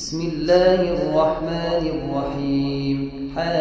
بسم الله الرحمن الرحيم.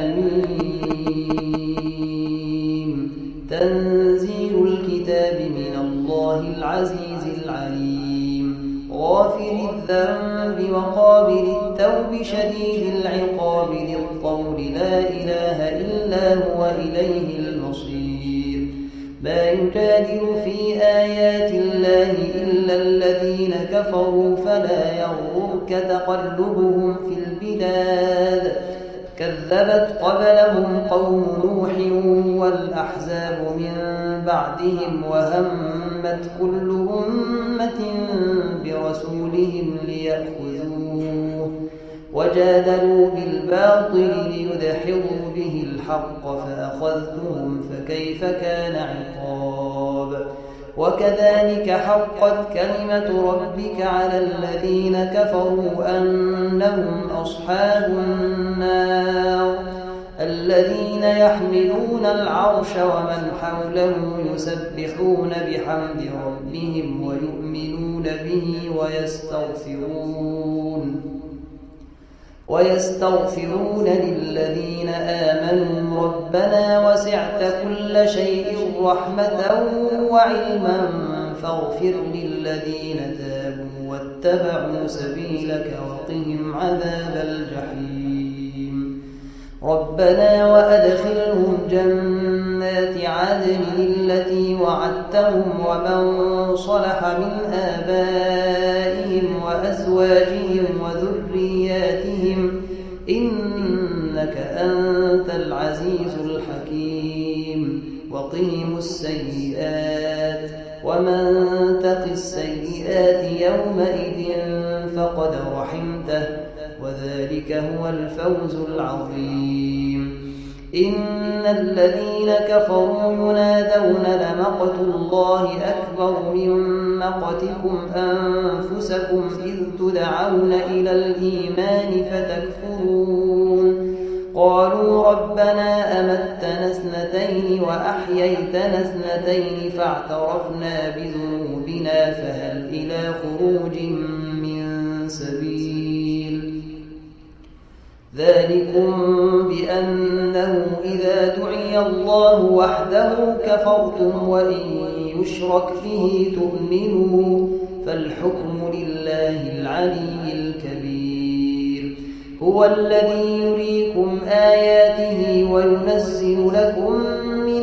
حميم. تنزيل الكتاب من الله العزيز العليم. غافر الذنب وقابل التوب شديد العقاب ذي الطول لا إله إلا هو إليه المصير. ما يجادل في آيات الله إلا الذين كفروا فلا يغرك تقلبهم في البلاد. كذبت قبلهم قوم نوح والأحزاب من بعدهم وهمت كل أمة برسولهم ليأخذوه وجادلوا بالباطل ليدحضوا به الحق فأخذتهم فكيف كان عقاب. وكذلك حقت كلمة ربك على الذين كفروا أنهم أصحاب النار. الذين يحملون العرش ومن حوله يسبحون بحمد ربهم ويؤمنون به ويستغفرون للذين آمنوا ربنا وسعت كل شيء رحمة وعلما فاغفر للذين تابوا واتبعوا سبيلك وقهم عذاب الجحيم. ربنا وأدخلهم جنات عدن التي وعدتهم ومن صلح من آبائهم وأزواجهم وذرياتهم إنك أنت العزيز الحكيم. وقهم السيئات ومن تق السيئات يومئذ فقد رحمته وذلك هو الفوز العظيم. إن الذين كفروا ينادون لمقت الله أكبر من مقتكم أنفسكم إذ تدعون إلى الإيمان فتكفرون. قالوا ربنا أمتنا اثنتين وأحييتنا اثنتين فاعترفنا بذنوبنا فهل إلى خروج من سبيل. ذلكم بأنه إذا دعي الله وحده كفرتم وإن يشرك به تؤمنوا فالحكم لله العلي الكبير. هو الذي يريكم آياته وينزل لكم من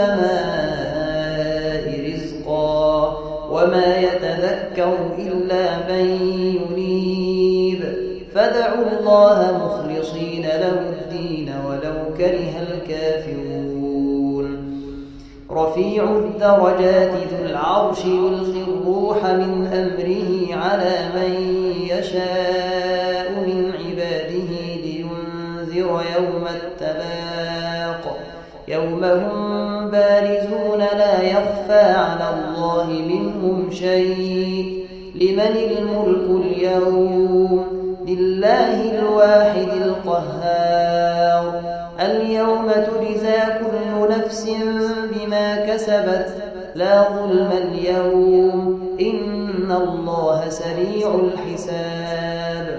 السماء رزقا وما يتذكر إلا من ينيب. فادعوا الله مخلصين له الدين ولو كره الكافرون. رفيع الدرجات ذو العرش يلقي الروح من أمره على من يشاء من عباده لينذر يوم التلاق يوم هم بارزون لا يخفى على الله منهم شيء. لمن الملك اليوم؟ لله الواحد القهار. اليوم تجزى كل نفس بما كسبت لا ظلم اليوم إن الله سريع الحساب.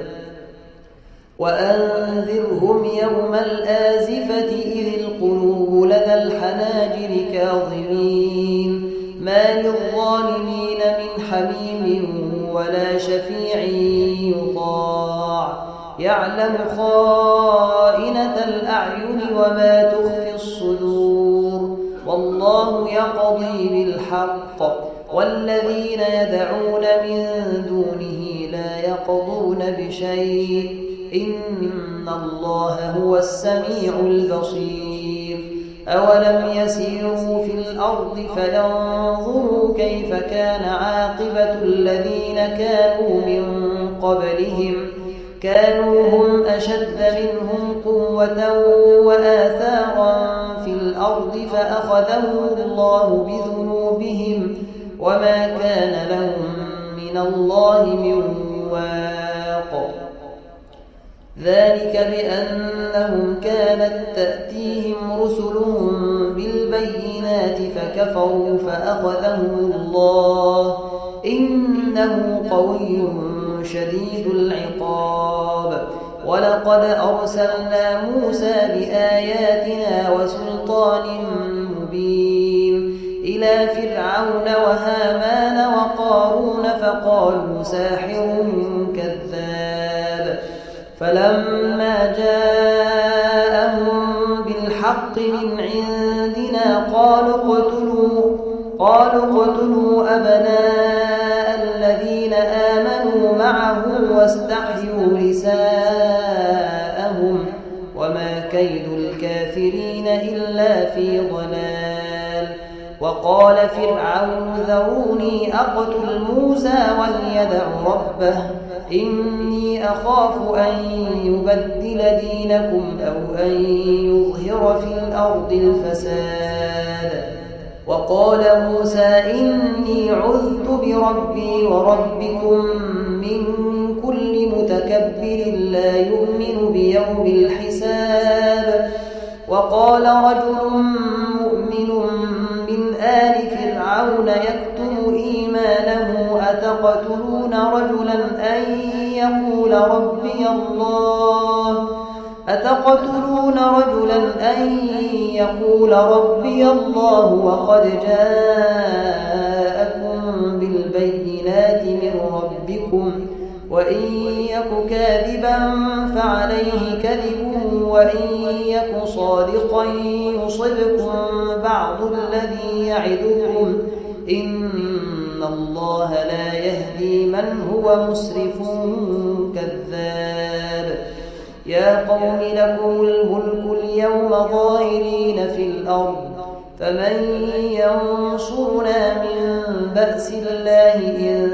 وأنذرهم يوم الآزفة إذ القلوب لدى الحناجر كاظمين ما للظالمين من حميم ولا شفيع يطاع. يعلم خائنة الأعين وما تخفي الصدور والله يقضي بالحق والذين يدعون من دونه لا يقضون بشيء إن الله هو السميع البصير. أولم يسيروا في الأرض فينظروا كيف كان عاقبة الذين كانوا من قبلهم كانوا هم أشد منهم قوة وآثارا في الأرض فأخذهم الله بذنوبهم وما كان لهم من الله من واق. ذلك بأنهم كانت تأتيهم رسلهم بالبينات فكفروا فأخذهم الله إنه قوي شديد العقاب. ولقد أرسلنا موسى بآياتنا وسلطان مبين إلى فرعون وهامان وقارون فقالوا ساحر كذاب فلما جاءهم بالحق من عندنا قالوا اقتلوا أبناء الذين آمنوا معه واستحيوا نساءهم وما كيد الكافرين إلا في ضلال. وقال فرعون ذروني أقتل موسى وليدع ربه إني أخاف أن يبدل دينكم أو أن يظهر في الأرض الفساد. وقال موسى إني عذت بربي وربكم من كل متكبر لا يؤمن بيوم الحساب. وقال رجل مؤمن من آل فرعون يكتم إيمانه أتقتلون رجلا أن يقول ربي الله وقد جاءكم بالبينات من ربكم وإن يك كاذبا فعليه كذبه وإن يك صادقا يصبكم بعض الذي يعدكم إن الله لا يهدي من هو مسرف كذاب. يا قوم لكم الملك اليوم ظاهرين في الأرض فمن ينصرنا من بأس الله إن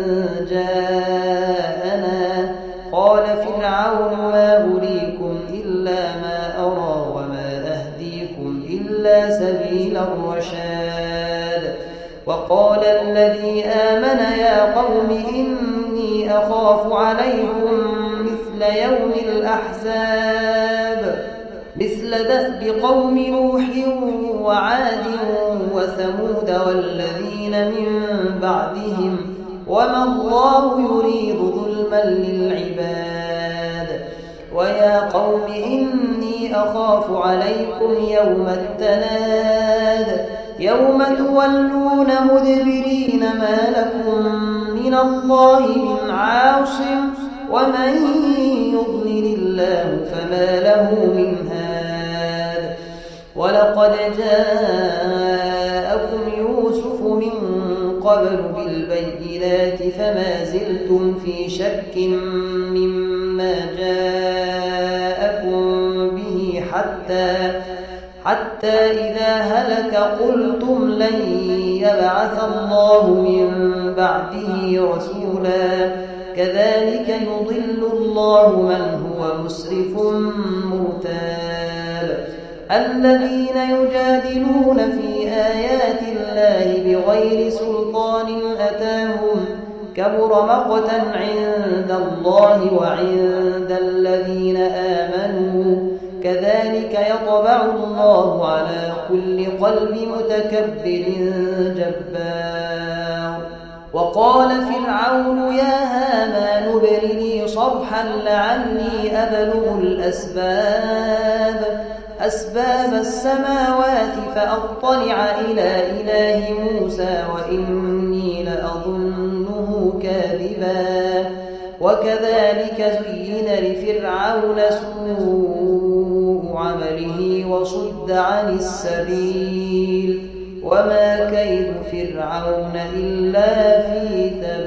جاءنا. قال فرعون ما أريكم إلا ما أرى وما أهديكم إلا سبيل الرشاد. وقال الذي آمن يا قوم إني أخاف عليكم مثل يوم الأحزاب مثل دأب قوم نوح وعاد وثمود والذين من بعدهم وما الله يريد ظلما للعباد. ويا قوم إني أخاف عليكم يوم التناد يوم تولون مدبرين ما لكم من الله من عاصم ومن يضلل الله فما له من هاد. ولقد جاءكم يوسف من قبل بالبينات فما زلتم في شك مما جاءكم به حتى إذا هلك قلتم لن يبعث الله من بعده رسولا كذلك يضل الله من هو مسرف مرتاب. الذين يجادلون في آيات الله بغير سلطان أتاهم كبر مقتا عند الله وعند الذين آمنوا كذلك يطبع الله على كل قلب متكبر جبار. وقال فرعون يا هامان ابن لي صرحا لعلي أبلغ أسباب السماوات فأطلع إلى إله موسى وإني لأظنه كاذبا. وكذلك زين لفرعون سوء عمله وصد عن السبيل وما كيد فرعون إلا في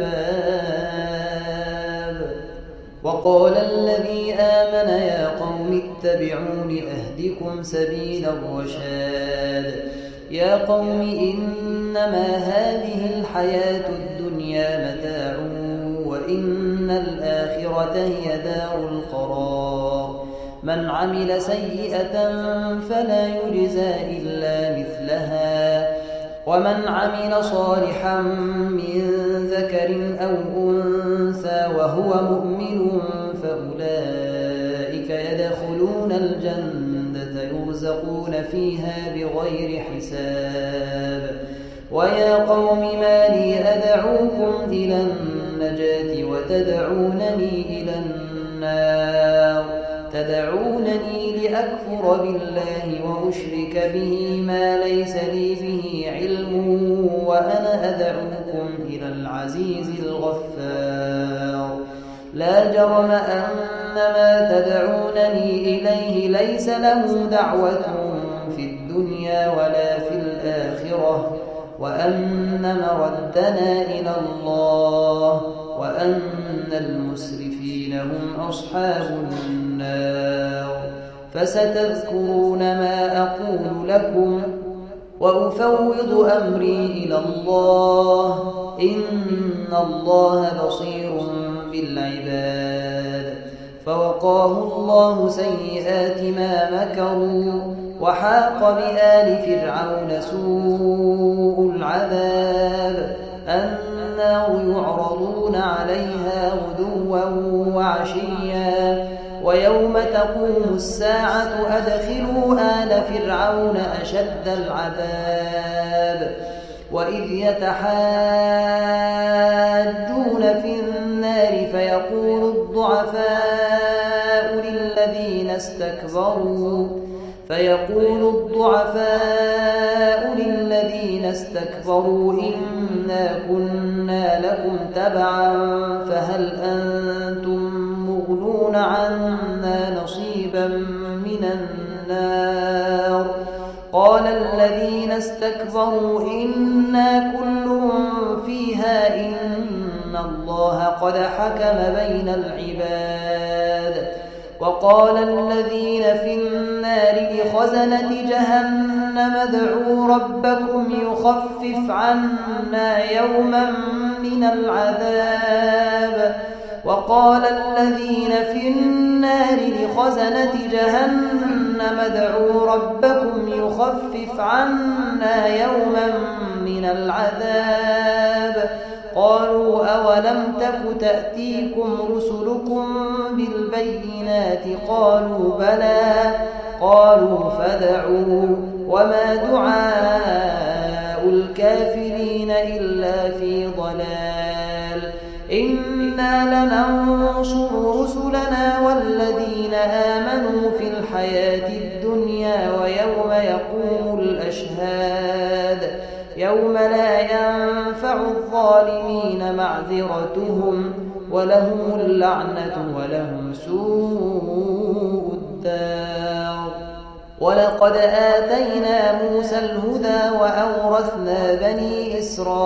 تباب. وقال الذي آمن يا قوم اتبعون أهدكم سبيل الرشاد. يا قوم إنما هذه الحياة الدنيا متاع وإن الآخرة هي دار القرار. من عمل سيئة فلا يجزى إلا مثلها ومن عمل صالحا من ذكر أو أنثى وهو مؤمن فأولئك يدخلون الجنة يرزقون فيها بغير حساب. ويا قوم ما لي أدعوكم إلى النجاة وتدعونني إلى النار تدعونني لأكفر بالله وأشرك به ما ليس لي به علم وأنا أدعوكم إلى العزيز الغفار لا جرم أن ما تدعونني إليه ليس له دعوة في الدنيا ولا في الآخرة وأن مردنا إلى الله وأن المسرفين هم أصحاب النار فستذكرون ما أقول لكم وأفوض أمري إلى الله إن الله بصير بالعباد فوقاه الله سيئات ما مكروا وحاق بآل فرعون سوء العذاب النار يعرضون عليها غدوا وعشيا ويوم تقوم الساعة أدخلوا آل فرعون أشد العذاب وإذ يتحاجون في النار فيقول الضعفاء للذين استكبروا إنا كنا لكم تبعا فهل أنتم مغنون عنا نصيبا من النار قال الذين استكبروا إنا كل فيها إن الله قد حكم بين العباد وقال الذين في النار لخزنة جهنم ادعوا ربكم يخفف عنا يوما من العذاب وقال الذين في النار لخزنة جهنم ادعوا ربكم يخفف عنا يوما من العذاب قالوا أولم تك تأتيكم رسلكم بالبينات قالوا بلى قالوا فادعوا وما دعاء الكافرين إلا في ضلال إنا لننصر رسلنا والذين آمنوا في الحياة الدنيا ويوم يقوم الأشهاد يوم لا ينفع الظالمين معذرتهم ولهم اللعنة ولهم سوء الدار ولقد آتينا موسى الهدى وأورثنا بني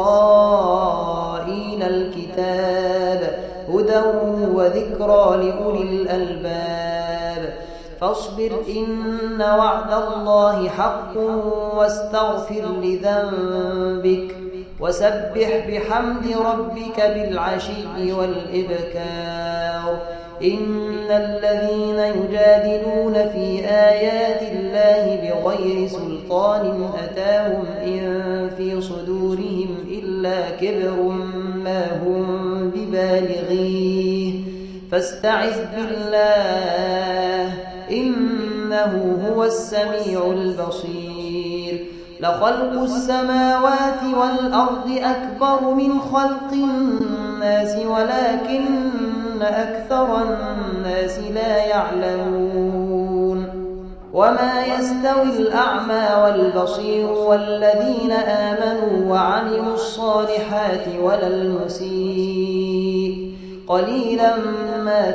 إسرائيل الكتاب هدى وذكرى لأولي الألباب فاصبر إن وعد الله حق واستغفر لذنبك وسبح بحمد ربك بالعشي والإبكار إن الذين يجادلون في آيات الله بغير سلطان أتاهم إن في صدورهم إلا كبر ما هم ببالغيه فاستعذ بالله إنه هو السميع البصير لخلق السماوات والأرض أكبر من خلق الناس ولكن أكثر الناس لا يعلمون وما يستوي الأعمى والبصير والذين آمنوا وعملوا الصالحات ولا المسيء قليلا ما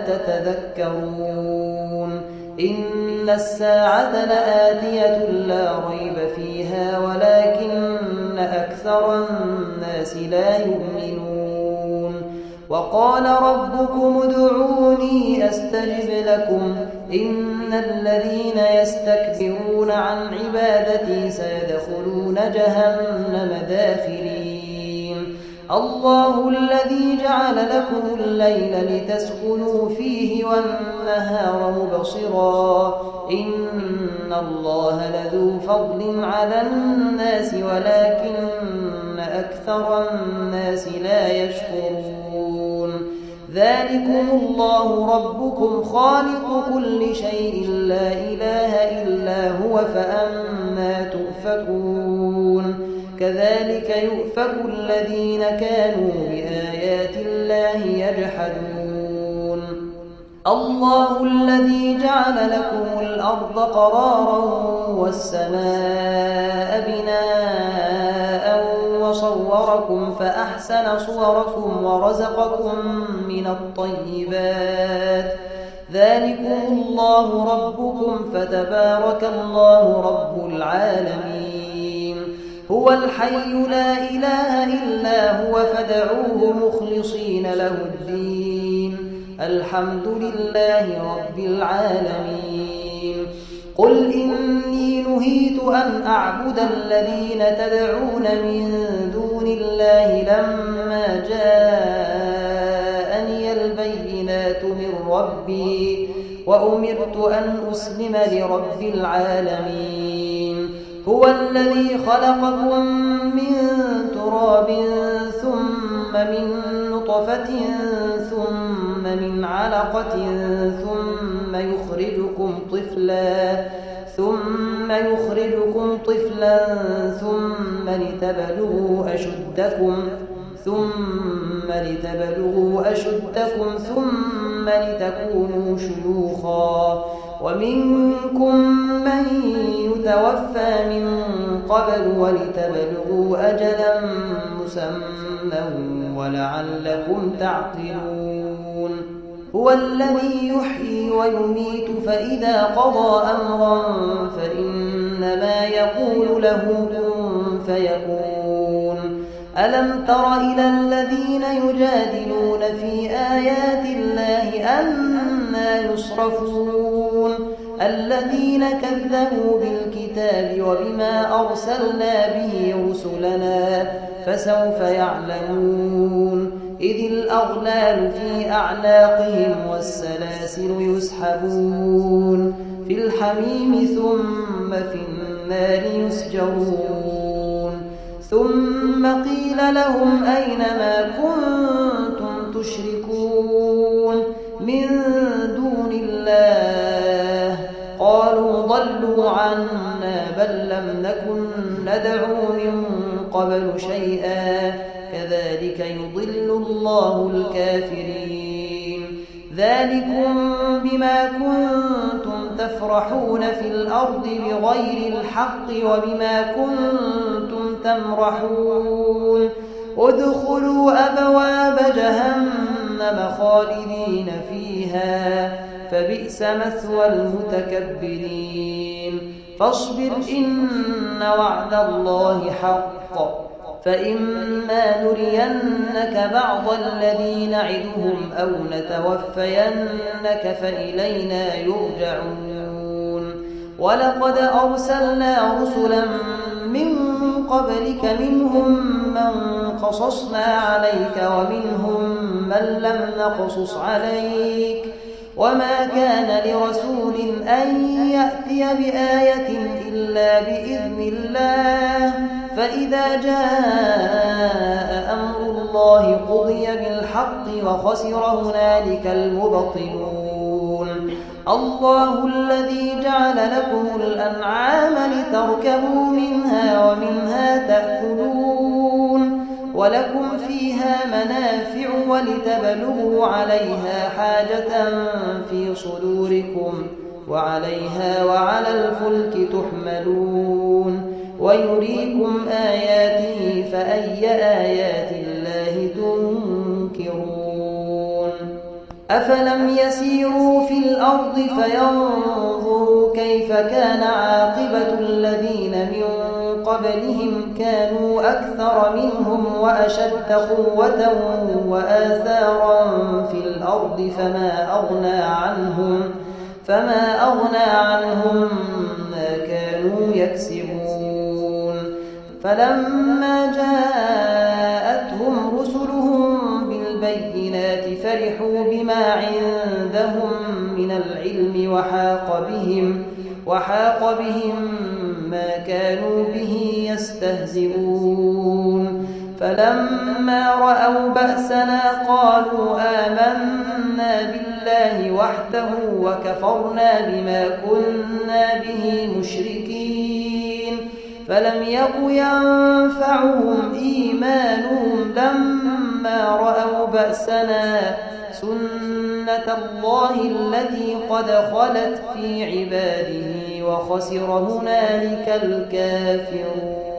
تتذكرون إن الساعة لآتية لا ريب فيها ولكن أكثر الناس لا يؤمنون وقال ربكم ادعوني أستجب لكم إن الذين يستكبرون عن عبادتي سيدخلون جهنم داخرين الله الذي جعل لكم الليل لتسكنوا فيه والنهار مبصرا إن الله لذو فضل على الناس ولكن أكثر الناس لا يشكرون ذلكم الله ربكم خالق كل شيء لا إله إلا هو فأنا تؤفكون كذلك يؤفك الذين كانوا بآيات الله يجحدون الله الذي جعل لكم الأرض قرارا والسماء بناء وصوركم فأحسن صوركم ورزقكم من الطيبات ذلكم الله ربكم فتبارك الله رب العالمين هو الحي لا إله إلا هو فادعوه مخلصين له الدين الحمد لله رب العالمين قل إني نهيت أن أعبد الذين تدعون من دون الله لما جاءني البينات من ربي وأمرت أن أسلم لرب العالمين هو الذي خلقكم من تراب ثم من نطفة ثم من علقة ثم يخرجكم طفلا ثم لتبلغوا أشدكم ثم لتكونوا شيوخا ومنكم من يتوفى من قبل ولتبلغوا أجلا مسمى ولعلكم تعقلون هو الذي يحيي ويميت فإذا قضى أمرا فإنما يقول له كن فيكون ألم تر إلى الذين يجادلون في آيات الله أنى يصرفون الذين كذبوا بالكتاب وبما أرسلنا به رسلنا فسوف يعلمون إذ الأغلال في أعناقهم والسلاسل يسحبون في الحميم ثم في النار يسجرون ثم قيل لهم أين ما كنتم تشركون من دون الله قالوا ضلوا عنا بل لم نكن ندعو من قبل شيئا كذلك يضل الله الكافرين ذلكم بما كنتم تفرحون في الأرض بغير الحق وبما كنتم تمرحون ادخلوا أبواب جهنم خالدين فيها فبئس مثوى المتكبرين فاصبر إن وعد الله حق فإما نرينك بعض الذي نعدهم أو نتوفينك فإلينا يرجعون ولقد أرسلنا رسلا من قبلك منهم من قصصنا عليك ومنهم من لم نقصص عليك وما كان لرسول أن يأتي بآية إلا بإذن الله فإذا جاء أمر الله قضي بالحق وخسر هنالك المبطلون الله الذي جعل لكم الأنعام لتركبوا منها ومنها تأكلون ولكم فيها منافع ولتبلغوا عليها حاجة في صدوركم وعليها وعلى الفلك تحملون ويريكم آياته فأي آيات الله تنكرون أفلم يسيروا في الأرض فينظروا كيف كان عاقبة الذين من قبلهم كانوا أكثر منهم وأشد قوة وآثارا في الأرض فما أغنى عنهم ما كانوا يكسبون فلما جاءتهم رسلهم بالبينات فرحوا بما عندهم من العلم وحاق بهم ما كانوا به يستهزئون فلما رأوا بأسنا قالوا آمنا بالله وحده وكفرنا بما كنا به مشركين فلم يك ينفعهم إيمانهم لما رأوا بأسنا سُنَّةَ اللَّهِ الَّتِي قَدْ خَلَتْ فِي عِبَادِهِ وَخَسِرَ هُنَالِكَ الْكَافِرُونَ.